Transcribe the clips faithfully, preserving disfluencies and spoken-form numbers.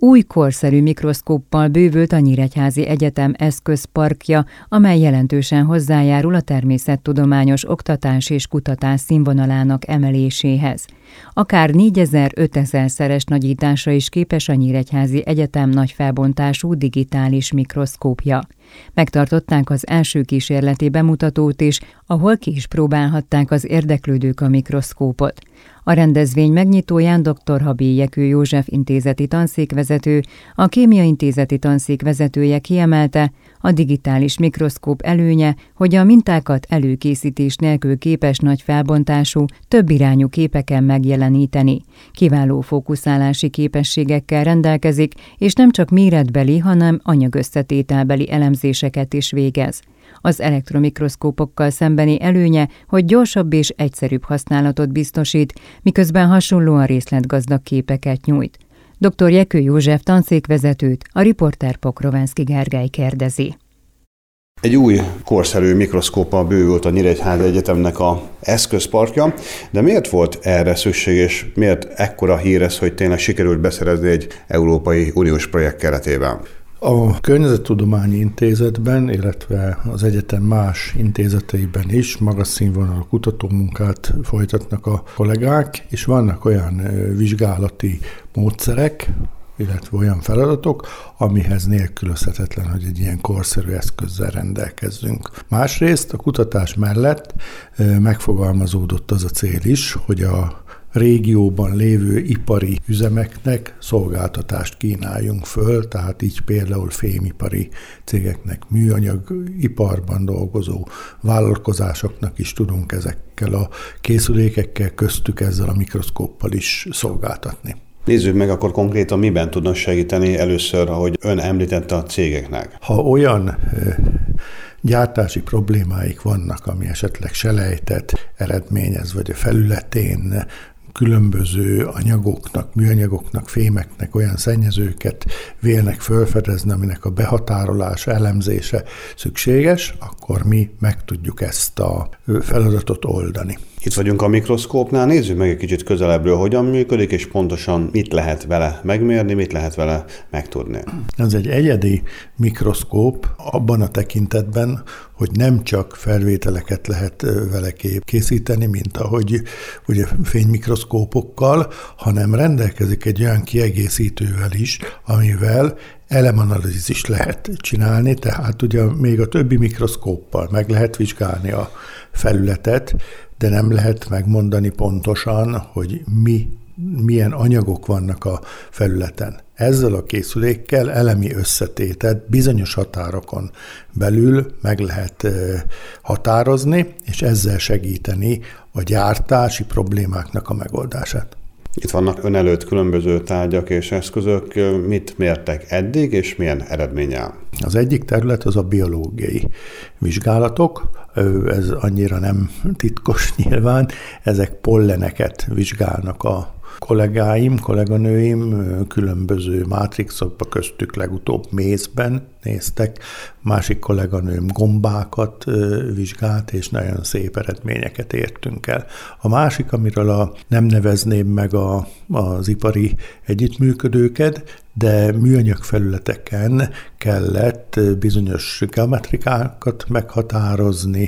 Új korszerű mikroszkóppal bővült a Nyíregyházi Egyetem eszközparkja, amely jelentősen hozzájárul a természettudományos oktatás és kutatás színvonalának emeléséhez. Akár négyezer-ötezer-szeres nagyításra is képes a Nyíregyházi Egyetem nagy felbontású digitális mikroszkópja. Megtartották az első kísérleti bemutatót is, ahol ki is próbálhatták az érdeklődők a mikroszkópot. A rendezvény megnyitóján dr. Habély Jekő József intézeti tanszékvezető, a Kémia Intézeti tanszék vezetője kiemelte, a digitális mikroszkóp előnye, hogy a mintákat előkészítés nélkül képes nagy felbontású, többirányú képeken megjeleníteni. Kiváló fókuszálási képességekkel rendelkezik, és nem csak méretbeli, hanem anyagösszetételbeli elemzéseket is végez. Az elektromikroszkópokkal szembeni előnye, hogy gyorsabb és egyszerűbb használatot biztosít, miközben hasonlóan részletgazdag képeket nyújt. dr. Jekő József tanszékvezetőt a riporter Pokrovenszky Gergely kérdezi. Egy új korszerű mikroszkóppal bővült a Nyíregyházi Egyetemnek a eszközparkja, de miért volt erre szükség, és miért ekkora hír ez, hogy tényleg sikerült beszerezni egy Európai Uniós projekt keretében? A Környezettudományi Intézetben, illetve az egyetem más intézeteiben is magas színvonalú kutatómunkát folytatnak a kollégák, és vannak olyan vizsgálati módszerek, illetve olyan feladatok, amihez nélkülözhetetlen, hogy egy ilyen korszerű eszközzel rendelkezzünk. Másrészt a kutatás mellett megfogalmazódott az a cél is, hogy a régióban lévő ipari üzemeknek szolgáltatást kínáljunk föl, tehát így például fémipari cégeknek, műanyagiparban dolgozó vállalkozásoknak is tudunk ezekkel a készülékekkel, köztük ezzel a mikroszkóppal is szolgáltatni. Nézzük meg akkor konkrétan, miben tudnak segíteni először, ahogy ön említette a cégeknek. Ha olyan gyártási problémáik vannak, ami esetleg selejtet eredményez, vagy a felületén különböző anyagoknak, műanyagoknak, fémeknek olyan szennyezőket vélnek felfedezni, aminek a behatárolása, elemzése szükséges, akkor mi meg tudjuk ezt a feladatot oldani. Itt vagyunk a mikroszkópnál, nézzük meg egy kicsit közelebbről, hogyan működik, és pontosan mit lehet vele megmérni, mit lehet vele megtudni. Ez egy egyedi mikroszkóp abban a tekintetben, hogy nem csak felvételeket lehet vele készíteni, mint ahogy ugye fénymikroszkópokkal, hanem rendelkezik egy olyan kiegészítővel is, amivel elemanalízist lehet csinálni, tehát ugye még a többi mikroszkóppal meg lehet vizsgálni a felületet, de nem lehet megmondani pontosan, hogy mi, milyen anyagok vannak a felületen. Ezzel a készülékkel elemi összetétet bizonyos határokon belül meg lehet határozni, és ezzel segíteni a gyártási problémáknak a megoldását. Itt vannak ön előtt különböző tárgyak és eszközök. Mit mértek eddig, és milyen eredménnyel? Az egyik terület az a biológiai vizsgálatok. Ez annyira nem titkos nyilván. Ezek polleneket vizsgálnak a kollégáim, kolléganőim különböző mátrixokba, köztük legutóbb mézben néztek, másik kolléganőm gombákat vizsgált, és nagyon szép eredményeket értünk el. A másik, amiről a, nem nevezném meg a, az ipari együttműködőket, de műanyag felületeken kellett bizonyos geometrikákat meghatározni,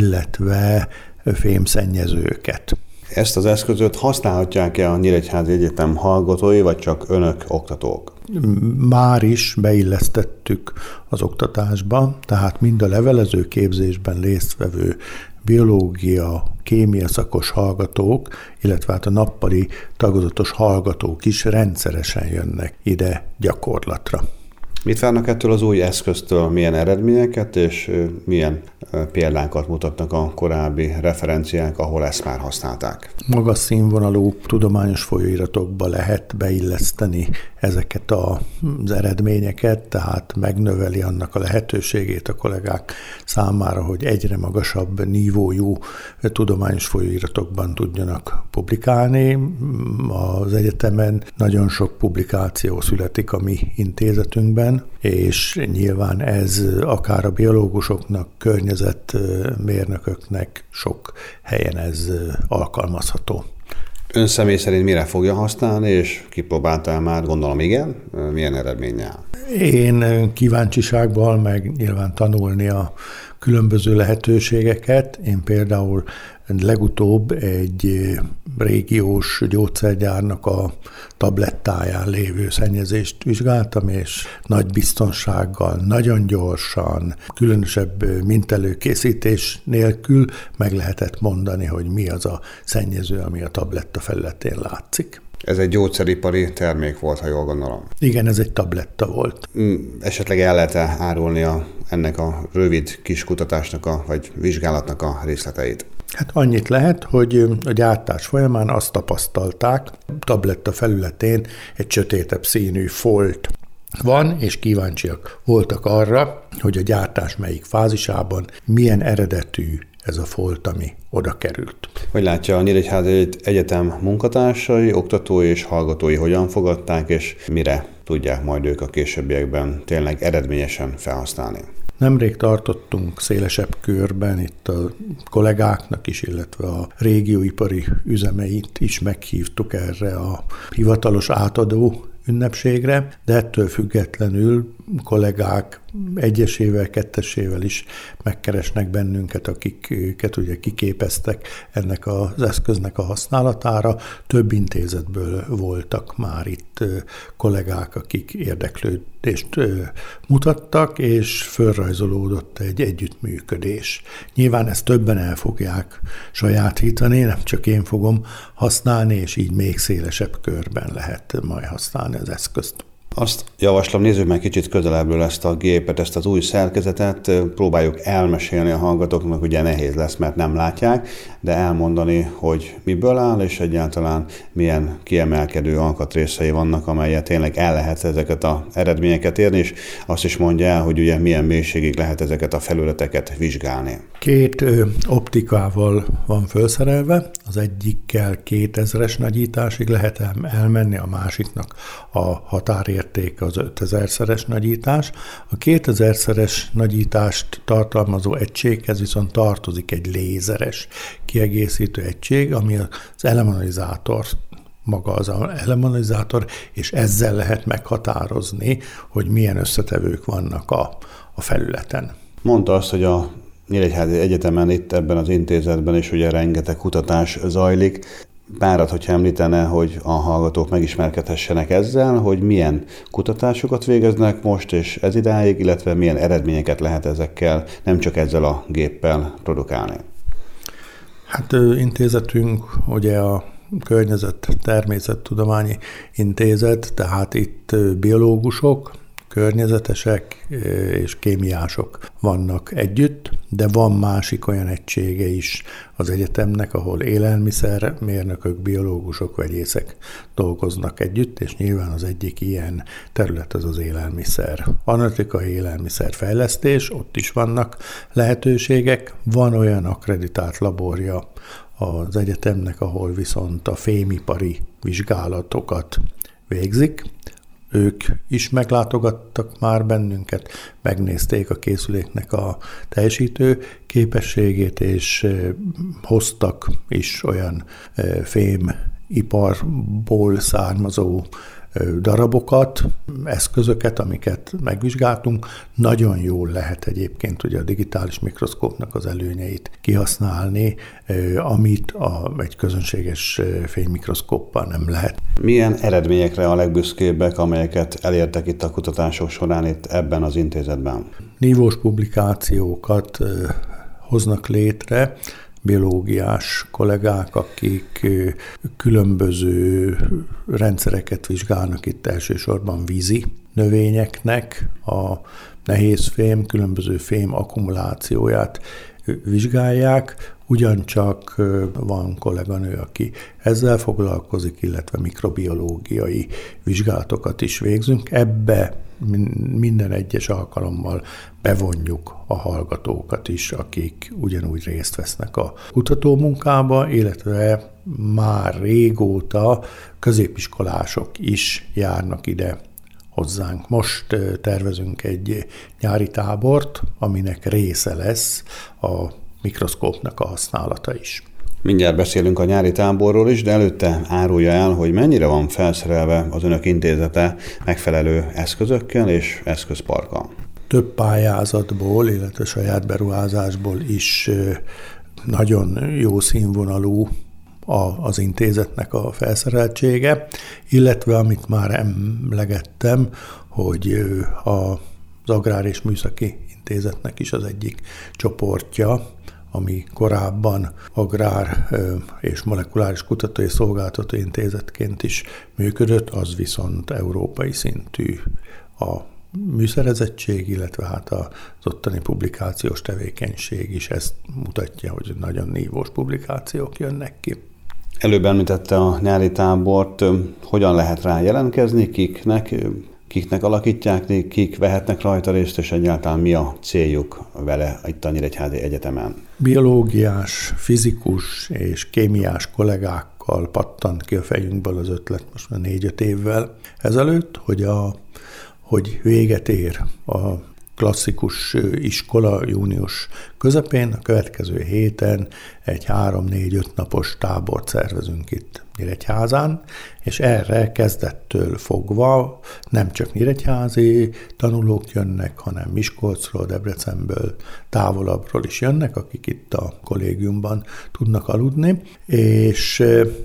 illetve fémszennyezőket. Ezt az eszközöt használhatják-e a Nyíregyházi Egyetem hallgatói, vagy csak önök oktatók? Már is beillesztettük az oktatásba, tehát mind a levelező képzésben résztvevő biológia, kémia szakos hallgatók, illetve hát a nappali tagozatos hallgatók is rendszeresen jönnek ide gyakorlatra. Mit várnak ettől az új eszköztől, milyen eredményeket és milyen példákat mutatnak a korábbi referenciák, ahol ezt már használták? Magas színvonalú tudományos folyóiratokba lehet beilleszteni ezeket az eredményeket, tehát megnöveli annak a lehetőségét a kollégák számára, hogy egyre magasabb nívójú tudományos folyóiratokban tudjanak publikálni. Az egyetemen nagyon sok publikáció születik a mi intézetünkben, és nyilván ez akár a biológusoknak, környezetmérnököknek sok helyen ez alkalmazható. Ön személy szerint mire fogja használni, és kipróbálta már, gondolom igen, milyen eredménnyel? Én kíváncsisággal, meg nyilván tanulni a különböző lehetőségeket. Én például legutóbb egy régiós gyógyszergyárnak a tablettáján lévő szennyezést vizsgáltam, és nagy biztonsággal, nagyon gyorsan, különösebb mintelőkészítés nélkül meg lehetett mondani, hogy mi az a szennyező, ami a tabletta felületén látszik. Ez egy gyógyszeripari termék volt, ha jól gondolom. Igen, ez egy tabletta volt. Esetleg el lehet-e árulni a, ennek a rövid kis kutatásnak, a, vagy vizsgálatnak a részleteit? Hát annyit lehet, hogy a gyártás folyamán azt tapasztalták, tabletta felületén egy sötétebb színű folt van, és kíváncsiak voltak arra, hogy a gyártás melyik fázisában milyen eredetű ez a folt, ami oda került. Hogy látja, a Nyíregyházi Egyetem munkatársai, oktatói és hallgatói hogyan fogadták, és mire tudják majd ők a későbbiekben tényleg eredményesen felhasználni? Nemrég tartottunk szélesebb körben itt a kollégáknak is, illetve a régióipari üzemeit is meghívtuk erre a hivatalos átadó ünnepségre, de ettől függetlenül kollégák egyesével, kettesével is megkeresnek bennünket, akiket ugye kiképeztek ennek az eszköznek a használatára. Több intézetből voltak már itt kollégák, akik érdeklődést mutattak, és fölrajzolódott egy együttműködés. Nyilván ezt többen el fogják sajátítani, nem csak én fogom használni, és így még szélesebb körben lehet majd használni az eszközt. Azt javaslom, nézzük meg kicsit közelebbről ezt a gépet, ezt az új szerkezetet, próbáljuk elmesélni a hallgatóknak, ugye nehéz lesz, mert nem látják, de elmondani, hogy miből áll, és egyáltalán milyen kiemelkedő alkatrészei vannak, amelyet tényleg el lehet ezeket az eredményeket érni, és azt is mondja el, hogy ugye milyen mélységig lehet ezeket a felületeket vizsgálni. Két ö, optikával van felszerelve, az egyikkel kétezres nagyításig lehet elmenni, a másiknak a határértéke az ötezerszeres nagyítás. A kétezerszeres nagyítást tartalmazó egységhez viszont tartozik egy lézeres kiegészítő egység, ami az elemenalizátor, maga az elemenalizátor, és ezzel lehet meghatározni, hogy milyen összetevők vannak a, a felületen. Mondta azt, hogy a Nyíregyházi Egyetemen itt ebben az intézetben is ugye rengeteg kutatás zajlik. Párat, hogyha említene, hogy a hallgatók megismerkedhessenek ezzel, hogy milyen kutatásokat végeznek most és ez idáig, illetve milyen eredményeket lehet ezekkel, nem csak ezzel a géppel produkálni. Hát intézetünk ugye a Környezet Természettudományi Intézet, tehát itt biológusok, környezetesek és kémiások vannak együtt, de van másik olyan egysége is az egyetemnek, ahol élelmiszermérnökök, biológusok, vegyészek dolgoznak együtt, és nyilván az egyik ilyen terület az az élelmiszer. Analitikai élelmiszerfejlesztés, ott is vannak lehetőségek, van olyan akkreditált laborja az egyetemnek, ahol viszont a fémipari vizsgálatokat végzik. Ők is meglátogattak már bennünket, megnézték a készüléknek a teljesítő képességét, és hoztak is olyan fémiparból származó darabokat, eszközöket, amiket megvizsgáltunk. Nagyon jól lehet egyébként ugye a digitális mikroszkópnak az előnyeit kihasználni, amit a, egy közönséges fénymikroszkóppal nem lehet. Milyen eredményekre a legbüszkébbek, amelyeket elértek itt a kutatások során itt ebben az intézetben? Nívós publikációkat hoznak létre biológiás kollégák, akik különböző rendszereket vizsgálnak itt elsősorban vízi növényeknek a nehézfém, különböző fém akkumulációját vizsgálják. Ugyancsak van kolléganő, aki ezzel foglalkozik, illetve mikrobiológiai vizsgálatokat is végzünk. Ebbe minden egyes alkalommal bevonjuk a hallgatókat is, akik ugyanúgy részt vesznek a kutatómunkába, illetve már régóta középiskolások is járnak ide hozzánk. Most tervezünk egy nyári tábort, aminek része lesz a mikroszkópnak a használata is. Mindjárt beszélünk a nyári táborról is, de előtte árulja el, hogy mennyire van felszerelve az önök intézete megfelelő eszközökkel és eszközparkkal. Több pályázatból, illetve saját beruházásból is nagyon jó színvonalú az intézetnek a felszereltsége, illetve amit már emlegettem, hogy az Agrár és Műszaki Intézetnek is az egyik csoportja, ami korábban Agrár és Molekuláris Kutató és Szolgáltató Intézetként is működött, az viszont európai szintű a műszerezettség, illetve hát az ottani publikációs tevékenység is ezt mutatja, hogy nagyon nívós publikációk jönnek ki. Előbb említette a nyári tábort, hogyan lehet rá jelentkezni, kiknek, kiknek alakítják, kik vehetnek rajta részt, és egyáltalán mi a céljuk vele itt a Nyíregyházi Egyetemen? Biológiás, fizikus és kémiás kollégákkal pattant ki a fejünkből az ötlet most már négy-öt évvel ezelőtt, hogy, a, hogy véget ér a klasszikus iskola június közepén, a következő héten egy három-négy-öt napos tábort szervezünk itt Nyíregyházán, és erre kezdettől fogva nem csak nyíregyházi tanulók jönnek, hanem Miskolcról, Debrecenből, távolabbról is jönnek, akik itt a kollégiumban tudnak aludni, és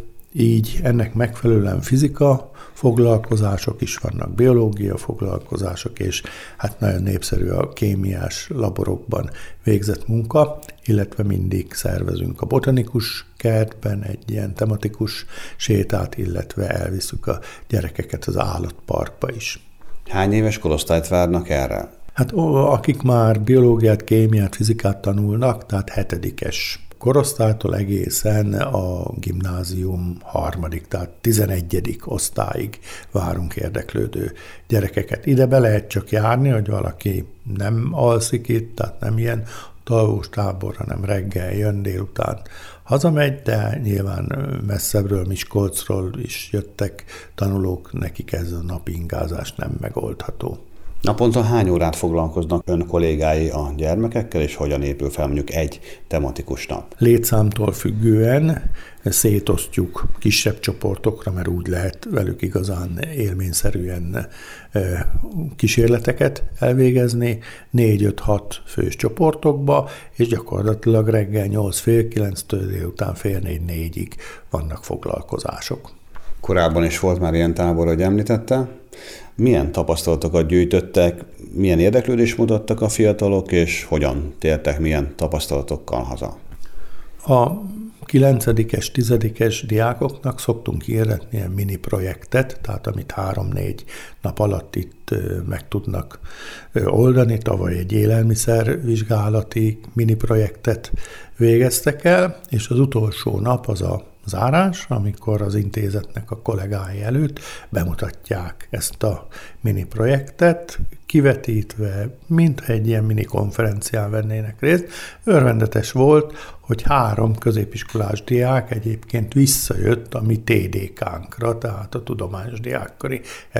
így ennek megfelelően fizika foglalkozások is vannak, biológia foglalkozások, és hát nagyon népszerű a kémiás laborokban végzett munka, illetve mindig szervezünk a botanikus kertben egy ilyen tematikus sétát, illetve elviszük a gyerekeket az állatparkba is. Hány éves korosztályt várnak erre? Hát akik már biológiát, kémiát, fizikát tanulnak, tehát hetedikes korosztálytól egészen a gimnázium harmadik, tehát tizenegyedik osztályig várunk érdeklődő gyerekeket. Ide be lehet csak járni, hogy valaki nem alszik itt, tehát nem ilyen talvós tábor, hanem reggel jön, délután hazamegy, de nyilván messzebbről, Miskolcról is jöttek tanulók, nekik ez a napi ingázás nem megoldható. Naponta hány órát foglalkoznak ön kollégái a gyermekekkel, és hogyan épül fel mondjuk egy tematikus nap? Létszámtól függően szétosztjuk kisebb csoportokra, mert úgy lehet velük igazán élményszerűen kísérleteket elvégezni, négy-öt-hat fős csoportokba, és gyakorlatilag reggel nyolc fél kilenctől délután fél négy-négyig vannak foglalkozások. Korábban is volt már ilyen tábor, hogy említette. Milyen tapasztalatokat gyűjtöttek, milyen érdeklődést mutattak a fiatalok, és hogyan tértek milyen tapasztalatokkal haza? A kilencedikes, tizedikes diákoknak szoktunk hirdetni ilyen mini projektet, tehát amit három-négy nap alatt itt meg tudnak oldani. Tavaly egy élelmiszervizsgálati mini projektet végeztek el, és az utolsó nap az a zárás, amikor az intézetnek a kollégái előtt bemutatják ezt a mini projektet, kivetítve, mintha egy ilyen mini konferencián vennének részt. Örvendetes volt, hogy három középiskolás diák egyébként visszajött a mi té dé ká-nkra, tehát a tudományos diákkari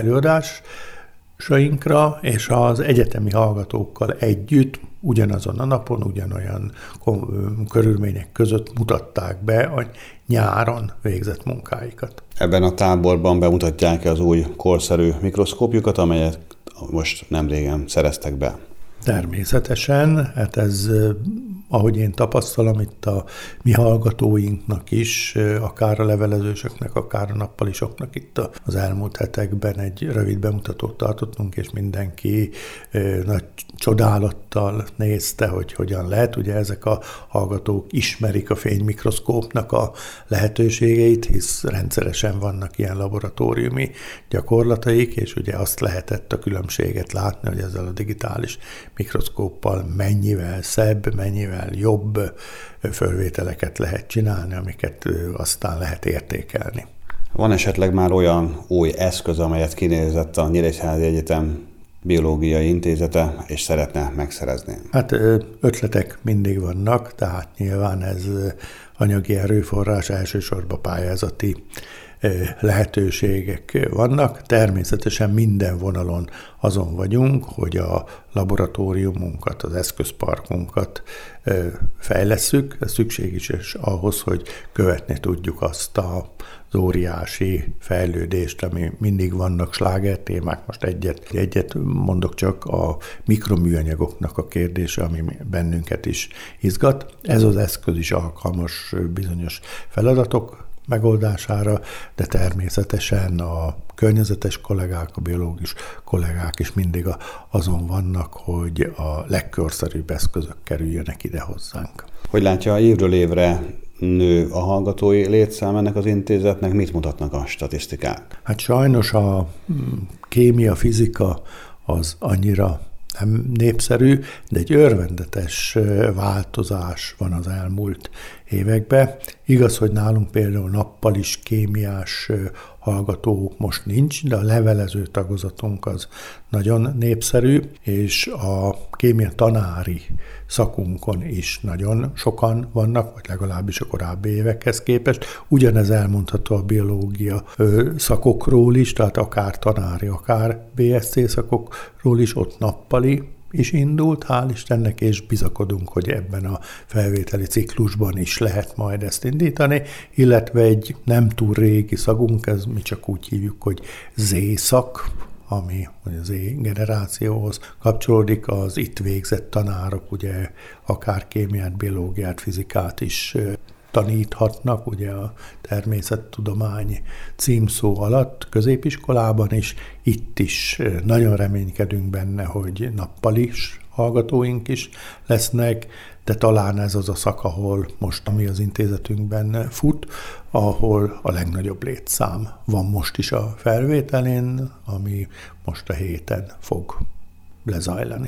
előadásainkra, és az egyetemi hallgatókkal együtt ugyanazon a napon, ugyanolyan körülmények között mutatták be a nyáron végzett munkáikat. Ebben a táborban bemutatják az új korszerű mikroszkópjukat, amelyet most nem régen szereztek be. Természetesen, hát ez, ahogy én tapasztalom, itt a mi hallgatóinknak is, akár a levelezősöknek, akár a nappalisoknak itt az elmúlt hetekben egy rövid bemutatót tartottunk, és mindenki nagy csodálattal nézte, hogy hogyan lehet. Ugye ezek a hallgatók ismerik a fénymikroszkópnak a lehetőségeit, hisz rendszeresen vannak ilyen laboratóriumi gyakorlataik, és ugye azt lehetett a különbséget látni, hogy ezzel a digitális mikroszkóppal mennyivel szebb, mennyivel jobb fölvételeket lehet csinálni, amiket aztán lehet értékelni. Van esetleg már olyan új eszköz, amelyet kinézett a Nyíregyházi Egyetem Biológiai Intézete, és szeretne megszerezni? Hát ötletek mindig vannak, tehát nyilván ez anyagi erőforrás, elsősorban pályázati lehetőségek vannak. Természetesen minden vonalon azon vagyunk, hogy a laboratóriumunkat, az eszközparkunkat fejlesszük. Ez szükséges is ahhoz, hogy követni tudjuk azt a az óriási fejlődést, ami mindig vannak sláger témák. Most egyet, egyet mondok csak, a mikroműanyagoknak a kérdése, ami bennünket is izgat. Ez az eszköz is alkalmas bizonyos feladatok megoldására, de természetesen a környezetes kollégák, a biológus kollégák is mindig azon vannak, hogy a legkorszerűbb eszközök kerüljenek ide hozzánk. Hogy látja, évről évre nő a hallgatói létszám ennek az intézetnek, mit mutatnak a statisztikák? Hát sajnos a kémia, fizika az annyira nem népszerű, de egy örvendetes változás van az elmúlt években. Igaz, hogy nálunk például nappal is kémiás hallgató most nincs, de a levelező tagozatunk az nagyon népszerű, és a kémia tanári szakunkon is nagyon sokan vannak, vagy legalábbis a korábbi évekhez képest. Ugyanez elmondható a biológia szakokról is, tehát akár tanári, akár bé es cé szakokról is, ott nappali is indult, hál' Istennek, és bizakodunk, hogy ebben a felvételi ciklusban is lehet majd ezt indítani, illetve egy nem túl régi szakunk, ez mi csak úgy hívjuk, hogy Z-szak, ami az Z-generációhoz kapcsolódik, az itt végzett tanárok, ugye akár kémiát, biológiát, fizikát is taníthatnak, ugye a természettudomány címszó alatt középiskolában is. Itt is nagyon reménykedünk benne, hogy nappal is hallgatóink is lesznek, de talán ez az a szak, ahol most, ami az intézetünkben fut, ahol a legnagyobb létszám van most is a felvételén, ami most a héten fog lezajlani.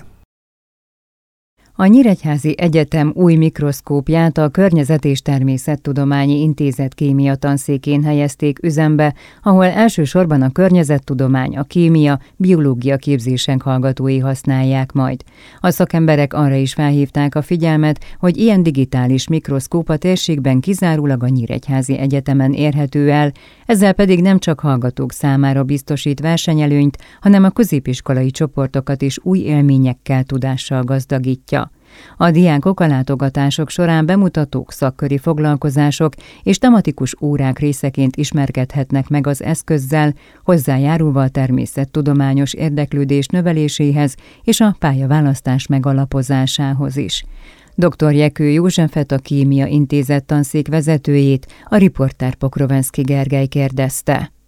A Nyíregyházi Egyetem új mikroszkópját a Környezet- és Természettudományi Intézet kémia tanszékén helyezték üzembe, ahol elsősorban a környezettudomány, a kémia, biológia képzések hallgatói használják majd. A szakemberek arra is felhívták a figyelmet, hogy ilyen digitális mikroszkóp a térségben kizárólag a Nyíregyházi Egyetemen érhető el, ezzel pedig nem csak hallgatók számára biztosít versenyelőnyt, hanem a középiskolai csoportokat is új élményekkel, tudással gazdagítja. A diákok a látogatások során bemutatók, szakköri foglalkozások és tematikus órák részeként ismerkedhetnek meg az eszközzel, hozzájárulva a természettudományos érdeklődés növeléséhez és a pályaválasztás megalapozásához is. doktor Jekő Józsefet, a Kémia Intézet tanszék vezetőjét a riporter Pokrovenszky Gergely kérdezte.